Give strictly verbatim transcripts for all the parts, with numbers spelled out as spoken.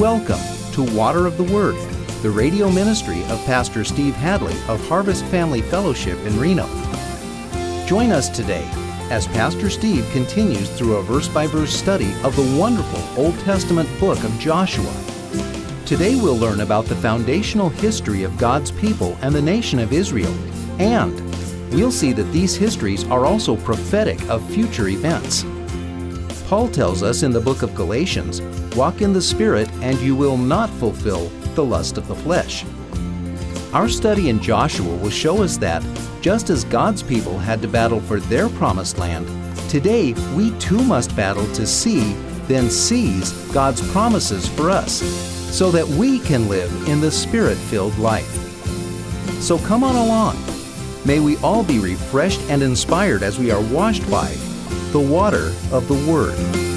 Welcome to Water of the Word, the radio ministry of Pastor Steve Hadley of Harvest Family Fellowship in Reno. Join us today as Pastor Steve continues through a verse-by-verse study of the wonderful Old Testament book of Joshua. Today we'll learn about the foundational history of God's people and the nation of Israel, and we'll see that these histories are also prophetic of future events. Paul tells us in the book of Galatians, "Walk in the Spirit, and you will not fulfill the lust of the flesh." Our study in Joshua will show us that, just as God's people had to battle for their promised land, today we too must battle to see, then seize God's promises for us, so that we can live in the Spirit-filled life. So come on along. May we all be refreshed and inspired as we are washed by the water of the Word.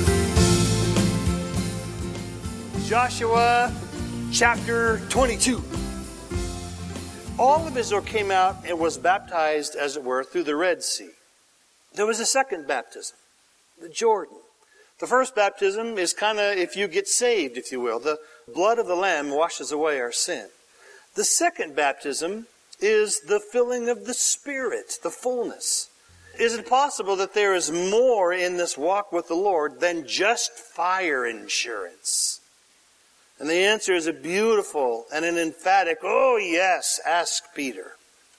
Joshua chapter twenty-two. All of Israel came out and was baptized, as it were, through the Red Sea. There was a second baptism, the Jordan. The first baptism is kind of if you get saved, if you will. The blood of the Lamb washes away our sin. The second baptism is the filling of the Spirit, the fullness. Is it possible that there is more in this walk with the Lord than just fire insurance? And the answer is a beautiful and an emphatic, oh yes, ask Peter.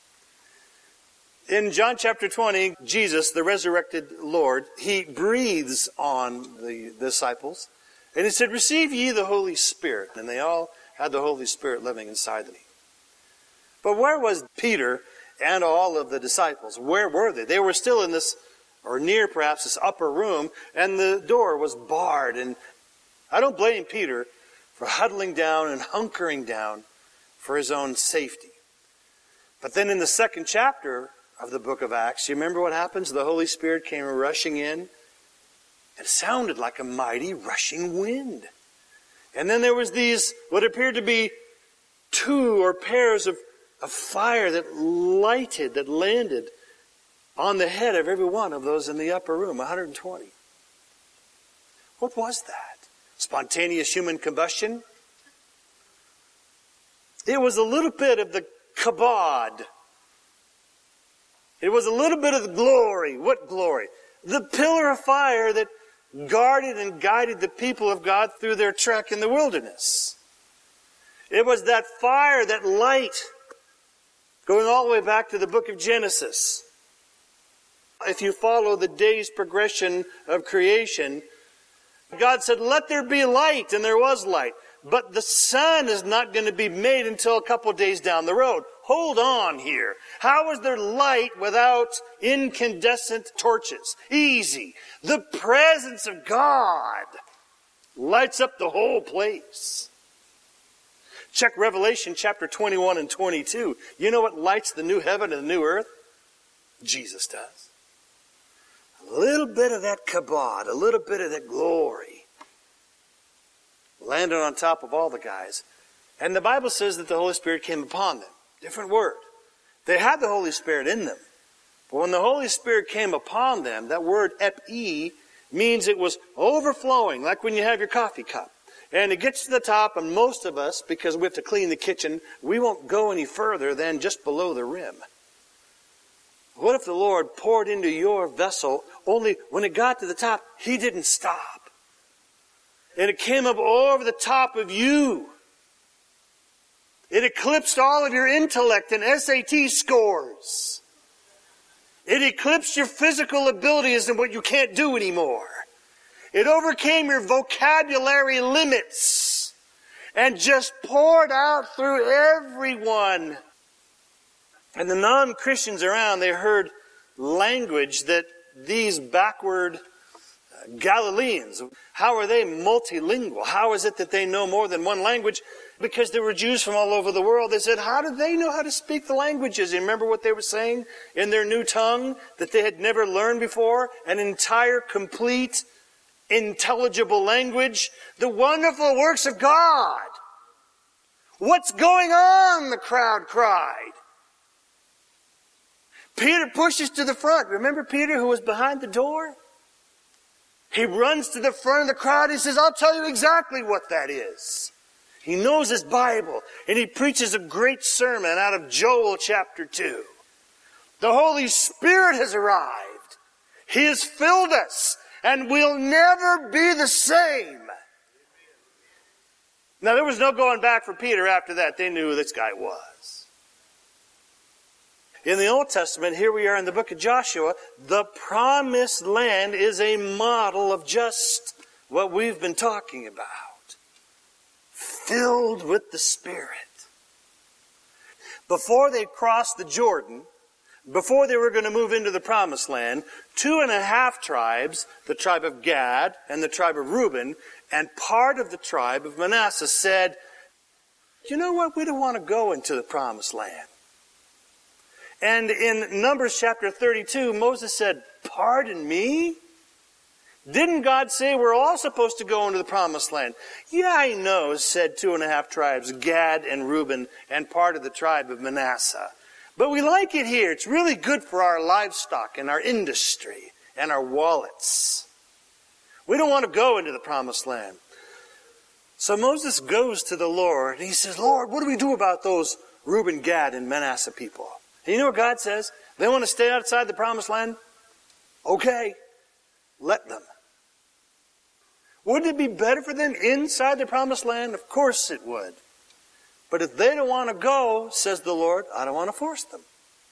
In John chapter twenty, Jesus, the resurrected Lord, He breathes on the disciples. And He said, "Receive ye the Holy Spirit." And they all had the Holy Spirit living inside them. But where was Peter and all of the disciples? Where were they? They were still in this, or near perhaps, this upper room, and the door was barred. And I don't blame Peter for huddling down and hunkering down for his own safety. But then in the second chapter of the book of Acts, you remember what happens? The Holy Spirit came rushing in. It sounded like a mighty rushing wind. And then there was these, what appeared to be two or pairs of, of fire that lighted, that landed on the head of every one of those in the upper room, one hundred twenty. What was that? Spontaneous human combustion? It was a little bit of the kabod. It was a little bit of the glory. What glory? The pillar of fire that guarded and guided the people of God through their trek in the wilderness. It was that fire, that light, going all the way back to the book of Genesis. If you follow the day's progression of creation, God said, "Let there be light," and there was light. But the sun is not going to be made until a couple of days down the road. Hold on here. How is there light without incandescent torches? Easy. The presence of God lights up the whole place. Check Revelation chapter twenty-one and twenty-two. You know what lights the new heaven and the new earth? Jesus does. A little bit of that kabod, a little bit of that glory landed on top of all the guys. And the Bible says that the Holy Spirit came upon them. Different word. They had the Holy Spirit in them. But when the Holy Spirit came upon them, that word epi means it was overflowing, like when you have your coffee cup. And it gets to the top, and most of us, because we have to clean the kitchen, we won't go any further than just below the rim. What if the Lord poured into your vessel, only when it got to the top, He didn't stop. And it came up over the top of you. It eclipsed all of your intellect and S A T scores. It eclipsed your physical abilities and what you can't do anymore. It overcame your vocabulary limits and just poured out through everyone. And the non-Christians around, they heard language that these backward Galileans, how are they multilingual? How is it that they know more than one language? Because there were Jews from all over the world. They said, how do they know how to speak the languages? You remember what they were saying in their new tongue that they had never learned before? An entire, complete, intelligible language. The wonderful works of God. What's going on? The crowd cried. Peter pushes to the front. Remember Peter who was behind the door? He runs to the front of the crowd. He says, I'll tell you exactly what that is. He knows his Bible, and he preaches a great sermon out of Joel chapter two. The Holy Spirit has arrived. He has filled us, and we'll never be the same. Now, there was no going back for Peter after that. They knew who this guy was. In the Old Testament, here we are in the book of Joshua, the promised land is a model of just what we've been talking about. Filled with the Spirit. Before they crossed the Jordan, before they were going to move into the promised land, two and a half tribes, the tribe of Gad and the tribe of Reuben, and part of the tribe of Manasseh said, you know what, we don't want to go into the promised land. And in Numbers chapter thirty-two, Moses said, pardon me? Didn't God say we're all supposed to go into the promised land? Yeah, I know, said two and a half tribes, Gad and Reuben, and part of the tribe of Manasseh. But we like it here. It's really good for our livestock and our industry and our wallets. We don't want to go into the promised land. So Moses goes to the Lord, and he says, Lord, what do we do about those Reuben, Gad, and Manasseh people? And you know what God says? They want to stay outside the promised land? Okay, let them. Wouldn't it be better for them inside the promised land? Of course it would. But if they don't want to go, says the Lord, I don't want to force them.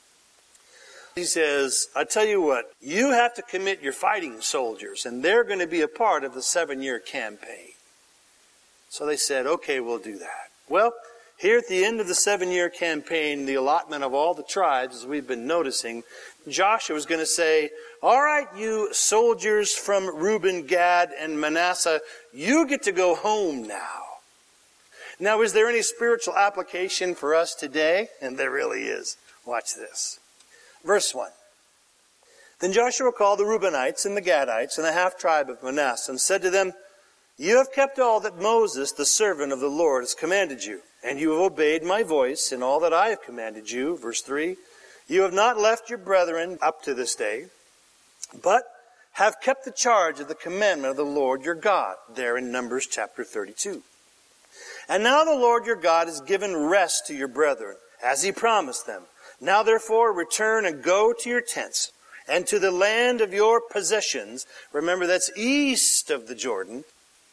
He says, I tell you what, you have to commit your fighting soldiers, and they're going to be a part of the seven-year campaign. So they said, okay, we'll do that. Well, here at the end of the seven-year campaign, the allotment of all the tribes, as we've been noticing, Joshua was going to say, all right, you soldiers from Reuben, Gad, and Manasseh, you get to go home now. Now, is there any spiritual application for us today? And there really is. Watch this. Verse one. Then Joshua called the Reubenites and the Gadites and the half-tribe of Manasseh and said to them, you have kept all that Moses, the servant of the Lord, has commanded you, and you have obeyed my voice in all that I have commanded you. Verse three. You have not left your brethren up to this day, but have kept the charge of the commandment of the Lord your God, there in Numbers chapter thirty-two. And now the Lord your God has given rest to your brethren, as he promised them. Now therefore return and go to your tents, and to the land of your possessions. Remember, that's east of the Jordan,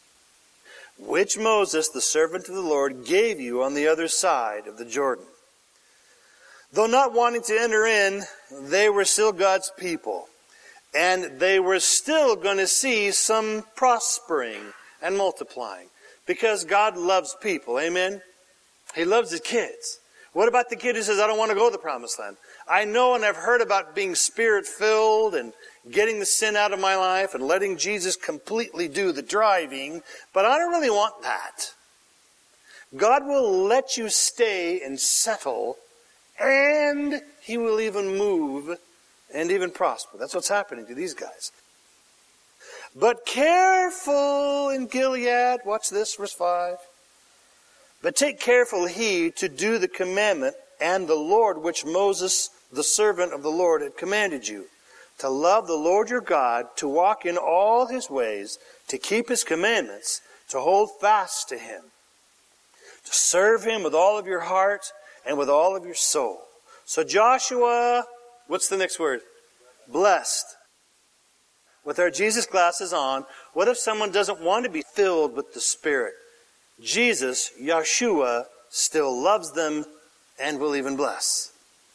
which Moses, the servant of the Lord, gave you on the other side of the Jordan. Though not wanting to enter in, they were still God's people. And they were still going to see some prospering and multiplying. Because God loves people, amen? He loves his kids. What about the kid who says, I don't want to go to the promised land? I know and I've heard about being Spirit-filled and getting the sin out of my life and letting Jesus completely do the driving, but I don't really want that. God will let you stay and settle, and he will even move and even prosper. That's what's happening to these guys. But careful in Gilead, watch this, verse five. But take careful heed to do the commandment and the Lord which Moses, the servant of the Lord, had commanded you, to love the Lord your God, to walk in all his ways, to keep his commandments, to hold fast to him, to serve him with all of your heart and with all of your soul. So Joshua, what's the next word? Blessed. With our Jesus glasses on, what if someone doesn't want to be filled with the Spirit? Jesus, Yeshua, still loves them and will even bless.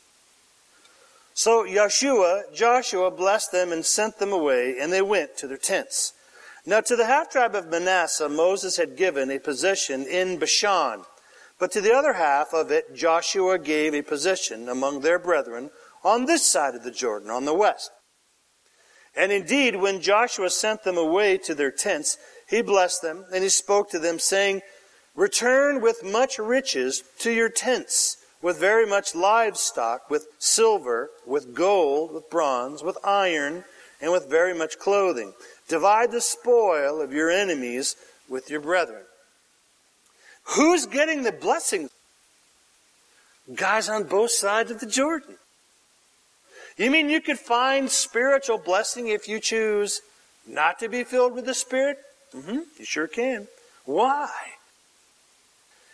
So Yeshua, Joshua blessed them and sent them away, and they went to their tents. Now to the half-tribe of Manasseh, Moses had given a position in Bashan. But to the other half of it, Joshua gave a position among their brethren on this side of the Jordan, on the west. And indeed, when Joshua sent them away to their tents, he blessed them, and he spoke to them, saying, return with much riches to your tents, with very much livestock, with silver, with gold, with bronze, with iron, and with very much clothing. Divide the spoil of your enemies with your brethren. Who's getting the blessing? Guys on both sides of the Jordan. You mean you could find spiritual blessing if you choose not to be filled with the Spirit? Mm-hmm, you sure can. Why?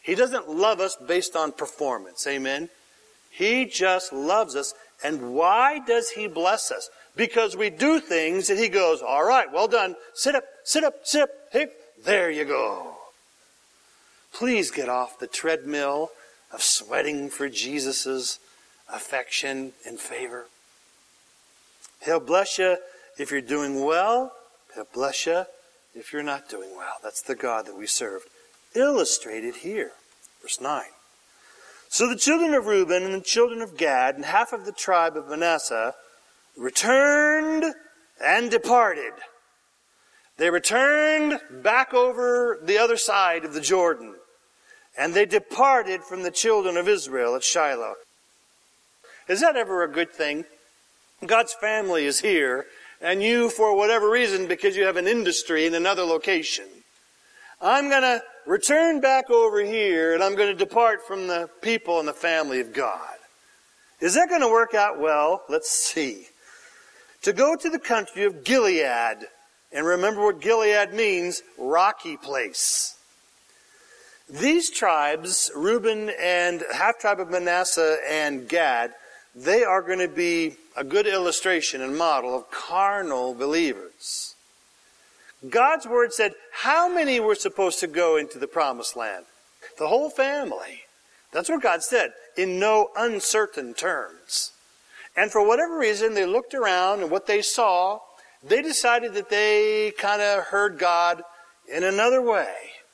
He doesn't love us based on performance. Amen? He just loves us. And why does He bless us? Because we do things that He goes, all right, well done. Sit up, sit up, sit up. Hey, there you go. Please get off the treadmill of sweating for Jesus' affection and favor. He'll bless you if you're doing well. He'll bless you if you're not doing well. That's the God that we serve. Illustrated here. Verse nine. So the children of Reuben and the children of Gad and half of the tribe of Manasseh returned and departed. They returned back over the other side of the Jordan. And they departed from the children of Israel at Shiloh. Is that ever a good thing? God's family is here, and you, for whatever reason, because you have an industry in another location, I'm going to return back over here, and I'm going to depart from the people and the family of God. Is that going to work out well? Let's see. To go to the country of Gilead, and remember what Gilead means, rocky place. These tribes, Reuben and half-tribe of Manasseh and Gad, they are going to be a good illustration and model of carnal believers. God's word said, how many were supposed to go into the promised land? The whole family. That's what God said, in no uncertain terms. And for whatever reason, they looked around and what they saw, they decided that they kind of heard God in another way.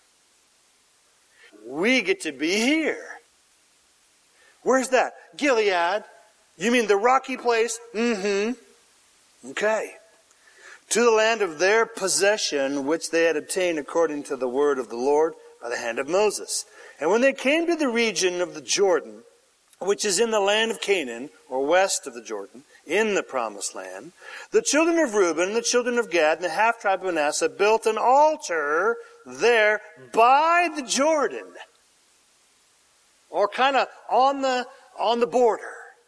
We get to be here. Where's that? Gilead. You mean the rocky place? Mm-hmm. Okay. To the land of their possession, which they had obtained according to the word of the Lord by the hand of Moses. And when they came to the region of the Jordan, which is in the land of Canaan, or west of the Jordan, in the promised land, the children of Reuben and the children of Gad and the half-tribe of Manasseh built an altar there by the Jordan, or kind of on the on the border.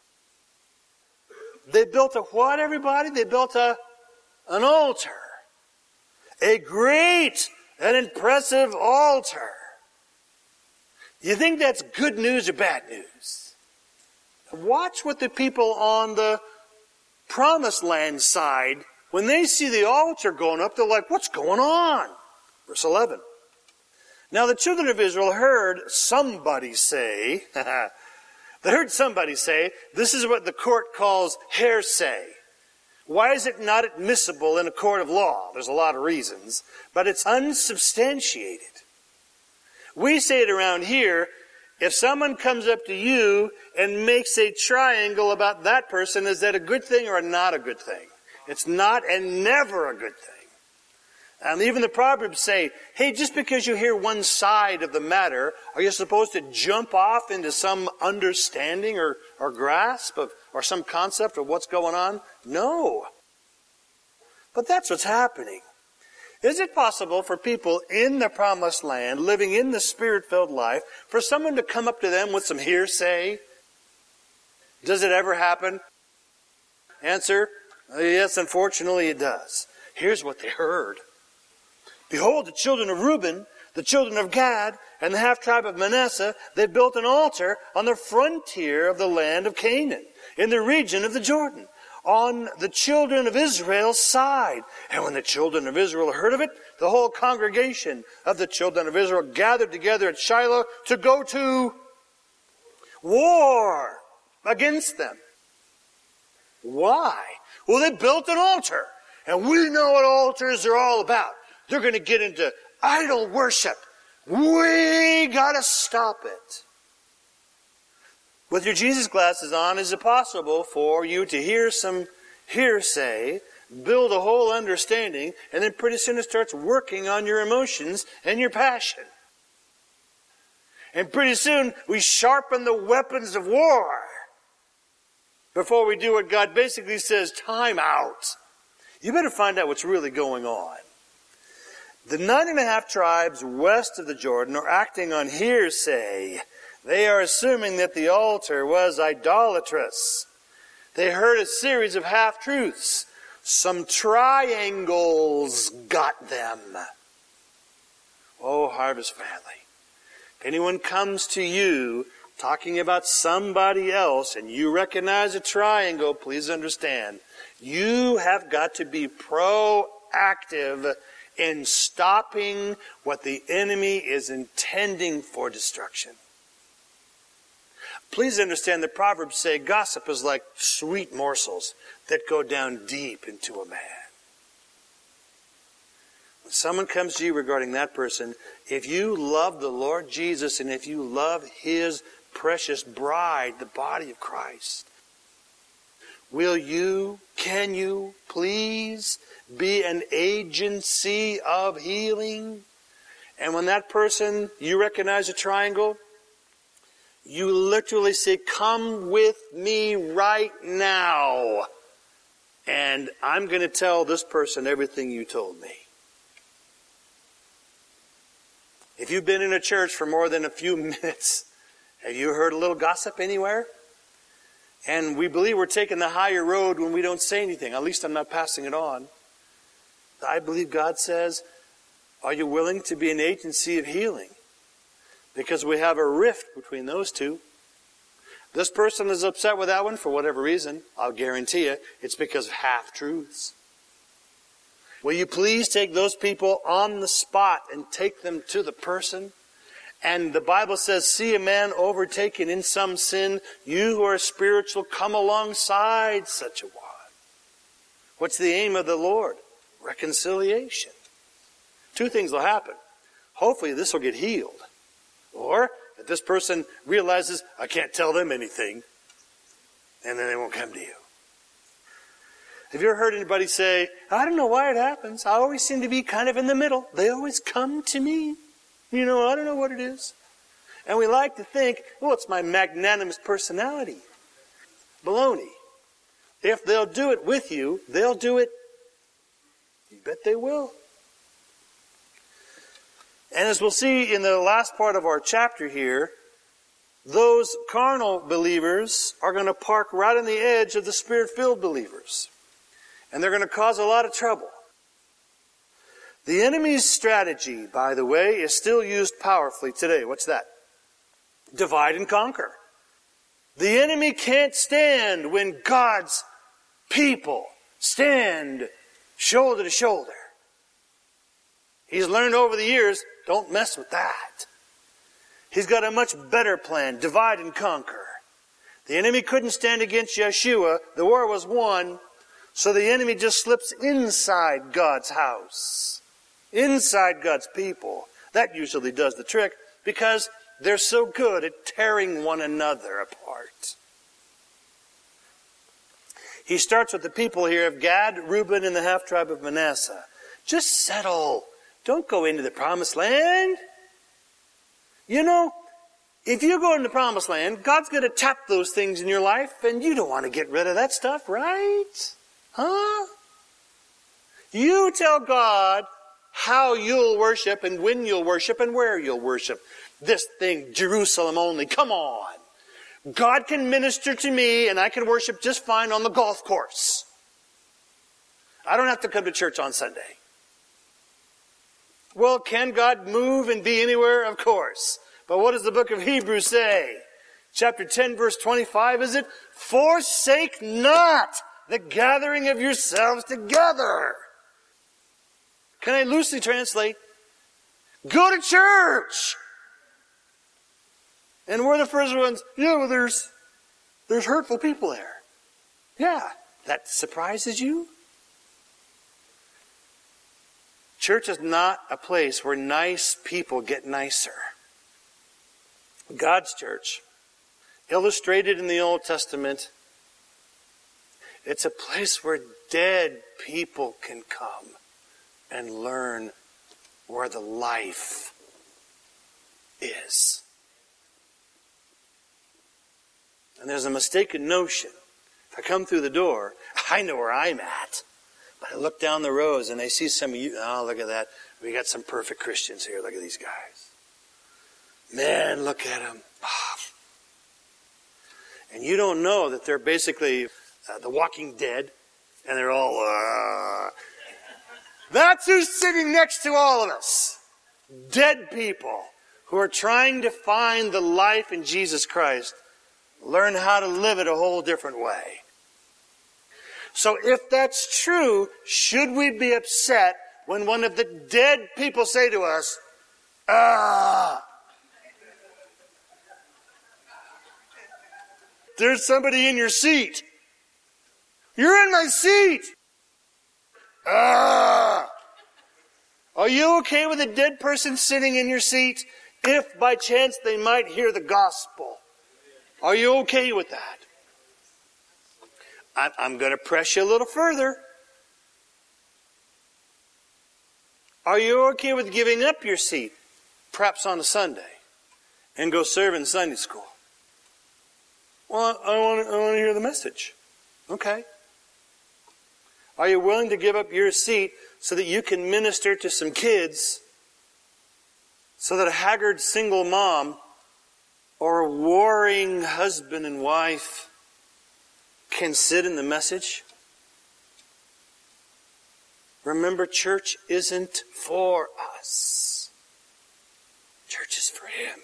They built a what, everybody? They built a an altar. A great and impressive altar. You think that's good news or bad news? Watch what the people on the promised land side, when they see the altar going up, they're like, what's going on? Verse eleven. Now the children of Israel heard somebody say, they heard somebody say, this is what the court calls hearsay. Why is it not admissible in a court of law? There's a lot of reasons, but it's unsubstantiated. We say it around here, if someone comes up to you and makes a triangle about that person, is that a good thing or not a good thing? It's not and never a good thing. And even the Proverbs say, hey, just because you hear one side of the matter, are you supposed to jump off into some understanding or, or grasp of, or some concept of what's going on? No. But that's what's happening. Is it possible for people in the promised land, living in the Spirit-filled life, for someone to come up to them with some hearsay? Does it ever happen? Answer, yes, unfortunately it does. Here's what they heard. Behold, the children of Reuben, the children of Gad, and the half-tribe of Manasseh, they built an altar on the frontier of the land of Canaan, in the region of the Jordan, on the children of Israel's side. And when the children of Israel heard of it, the whole congregation of the children of Israel gathered together at Shiloh to go to war against them. Why? Well, they built an altar. And we know what altars are all about. They're going to get into idol worship. We got to stop it. With your Jesus glasses on, is it possible for you to hear some hearsay, build a whole understanding, and then pretty soon it starts working on your emotions and your passion? And pretty soon we sharpen the weapons of war before we do what God basically says, time out. You better find out what's really going on. The nine and a half tribes west of the Jordan are acting on hearsay. They are assuming that the altar was idolatrous. They heard a series of half-truths. Some triangles got them. Oh, Harvest family. anyone comes to you talking about somebody else and you recognize a triangle, please understand, you have got to be proactive in stopping what the enemy is intending for destruction. Please understand that Proverbs say gossip is like sweet morsels that go down deep into a man. When someone comes to you regarding that person, if you love the Lord Jesus and if you love His precious bride, the body of Christ, will you, can you, please be an agency of healing? And when that person, you recognize a triangle, you literally say, come with me right now. And I'm going to tell this person everything you told me. If you've been in a church for more than a few minutes, have you heard a little gossip anywhere? And we believe we're taking the higher road when we don't say anything. At least I'm not passing it on. I believe God says, are you willing to be an agency of healing? Because we have a rift between those two. This person is upset with that one for whatever reason. I'll guarantee you it's because of half-truths. Will you please take those people on the spot and take them to the person? And the Bible says, see a man overtaken in some sin, you who are spiritual, come alongside such a one. What's the aim of the Lord? Reconciliation. Two things will happen. Hopefully this will get healed. Or if this person realizes, I can't tell them anything, and then they won't come to you. Have you ever heard anybody say, I don't know why it happens. I always seem to be kind of in the middle. They always come to me. You know, I don't know what it is. And we like to think, well, it's my magnanimous personality. Baloney. If they'll do it with you, they'll do it. You bet they will. And as we'll see in the last part of our chapter here, those carnal believers are going to park right on the edge of the Spirit-filled believers. And they're going to cause a lot of trouble. The enemy's strategy, by the way, is still used powerfully today. What's that? Divide and conquer. The enemy can't stand when God's people stand shoulder to shoulder. He's learned over the years, don't mess with that. He's got a much better plan, divide and conquer. The enemy couldn't stand against Yeshua. The war was won. So the enemy just slips inside God's house, inside God's people. That usually does the trick because they're so good at tearing one another apart. He starts with the people here of Gad, Reuben, and the half-tribe of Manasseh. Just settle. Don't go into the promised land. You know, if you go into the promised land, God's going to tap those things in your life, and you don't want to get rid of that stuff, right? Huh? You tell God how you'll worship and when you'll worship and where you'll worship. This thing, Jerusalem only, come on. God can minister to me and I can worship just fine on the golf course. I don't have to come to church on Sunday. Well, can God move and be anywhere? Of course. But what does the book of Hebrews say? Chapter ten, verse twenty-five, is it? Forsake not the gathering of yourselves together. Can I loosely translate? Go to church. And we're the first ones, yeah, well, there's, there's hurtful people there. Yeah, that surprises you? Church is not a place where nice people get nicer. God's church, illustrated in the Old Testament, it's a place where dead people can come and learn where the life is. And there's a mistaken notion. If I come through the door, I know where I'm at. But I look down the rows and I see some of you. Oh, look at that. We got some perfect Christians here. Look at these guys. Man, look at them. Oh. And you don't know that they're basically uh, the Walking Dead. And they're all, uh... That's who's sitting next to all of us. Dead people who are trying to find the life in Jesus Christ learn how to live it a whole different way. So if that's true, should we be upset when one of the dead people say to us, ah, there's somebody in your seat. You're in my seat. Ah. Are you okay with a dead person sitting in your seat if by chance they might hear the gospel? Are you okay with that? I'm going to press you a little further. Are you okay with giving up your seat, perhaps on a Sunday, and go serve in Sunday school? Well, I want to, I want to hear the message. Okay. Are you willing to give up your seat so that you can minister to some kids, so that a haggard single mom or a warring husband and wife can sit in the message? Remember, church isn't for us. Church is for Him.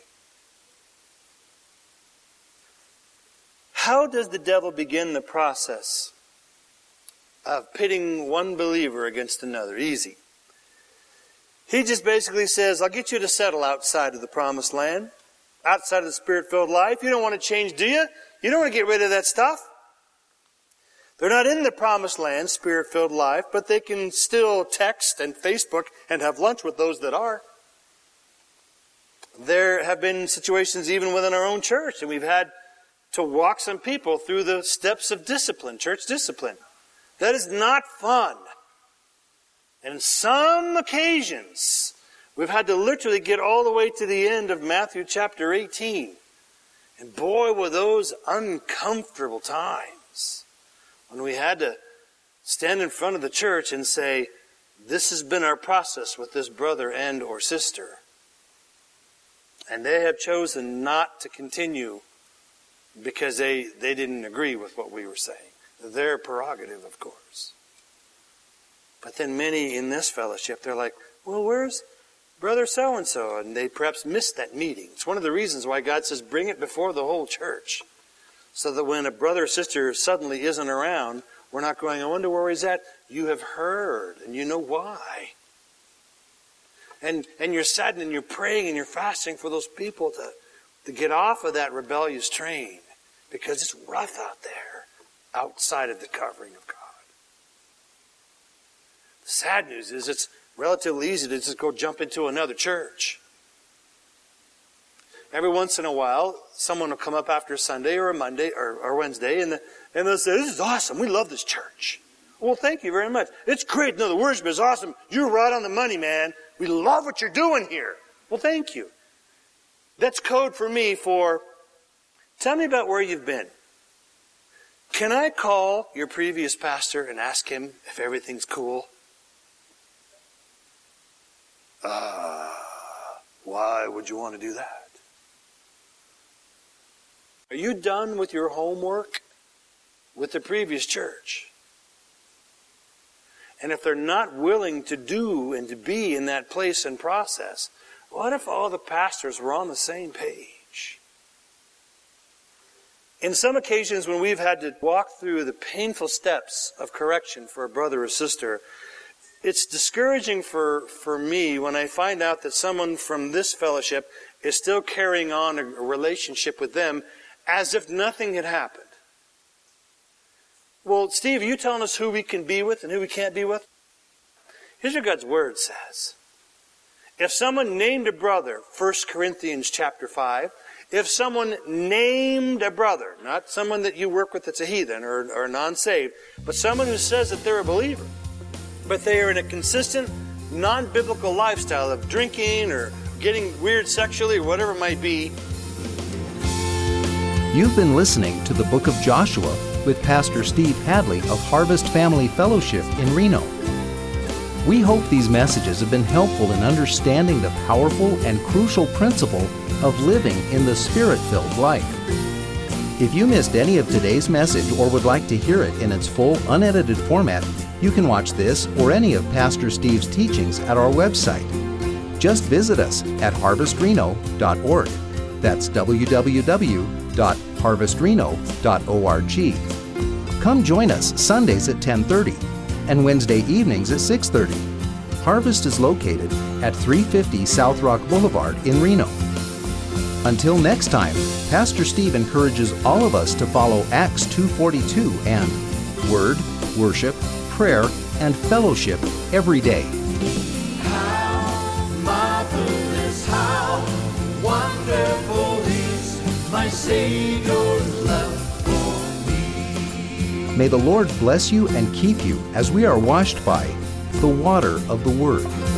How does the devil begin the process of pitting one believer against another? Easy. He just basically says, I'll get you to settle outside of the promised land, outside of the Spirit-filled life. You don't want to change, do you? You don't want to get rid of that stuff. They're not in the promised land, Spirit-filled life, but they can still text and Facebook and have lunch with those that are. There have been situations even within our own church, and we've had to walk some people through the steps of discipline, church discipline. That is not fun. And in some occasions, we've had to literally get all the way to the end of Matthew chapter eighteen. And boy, were those uncomfortable times when we had to stand in front of the church and say, this has been our process with this brother and or sister. And they have chosen not to continue because they, they didn't agree with what we were saying. Their prerogative, of course. But then many in this fellowship, they're like, well, where's brother so-and-so? And they perhaps missed that meeting. It's one of the reasons why God says, bring it before the whole church. So that when a brother or sister suddenly isn't around, we're not going, I wonder where he's at. You have heard, and you know why. And and you're saddened, and you're praying, and you're fasting for those people to, to get off of that rebellious train. Because it's rough out there, outside of the covering of God. The sad news is it's relatively easy to just go jump into another church. Every once in a while, someone will come up after Sunday or a Monday or, or Wednesday, and, the, and they'll say, this is awesome. We love this church. Well, thank you very much. It's great. No, the worship is awesome. You're right on the money, man. We love what you're doing here. Well, thank you. That's code for me for, tell me about where you've been. Can I call your previous pastor and ask him if everything's cool? Uh, why would you want to do that? Are you done with your homework with the previous church? And if they're not willing to do and to be in that place and process, what if all the pastors were on the same page? In some occasions when we've had to walk through the painful steps of correction for a brother or sister, it's discouraging for, for me when I find out that someone from this fellowship is still carrying on a, a relationship with them as if nothing had happened. Well, Steve, are you telling us who we can be with and who we can't be with? Here's what God's Word says. If someone named a brother, First Corinthians chapter five, if someone named a brother, not someone that you work with that's a heathen or, or non-saved, but someone who says that they're a believer, but they are in a consistent, non-biblical lifestyle of drinking or getting weird sexually or whatever it might be. You've been listening to the Book of Joshua with Pastor Steve Hadley of Harvest Family Fellowship in Reno. We hope these messages have been helpful in understanding the powerful and crucial principle of living in the Spirit-filled life. If you missed any of today's message or would like to hear it in its full, unedited format, you can watch this or any of Pastor Steve's teachings at our website. Just visit us at harvest reno dot org. That's w w w dot harvest reno dot org. Come join us Sundays at ten thirty and Wednesday evenings at six thirty. Harvest is located at three fifty South Rock Boulevard in Reno. Until next time, Pastor Steve encourages all of us to follow Acts two forty-two and Word, Worship, Prayer, and Fellowship every day. How marvelous, how wonderful is my Savior's love for me. May the Lord bless you and keep you as we are washed by the water of the Word.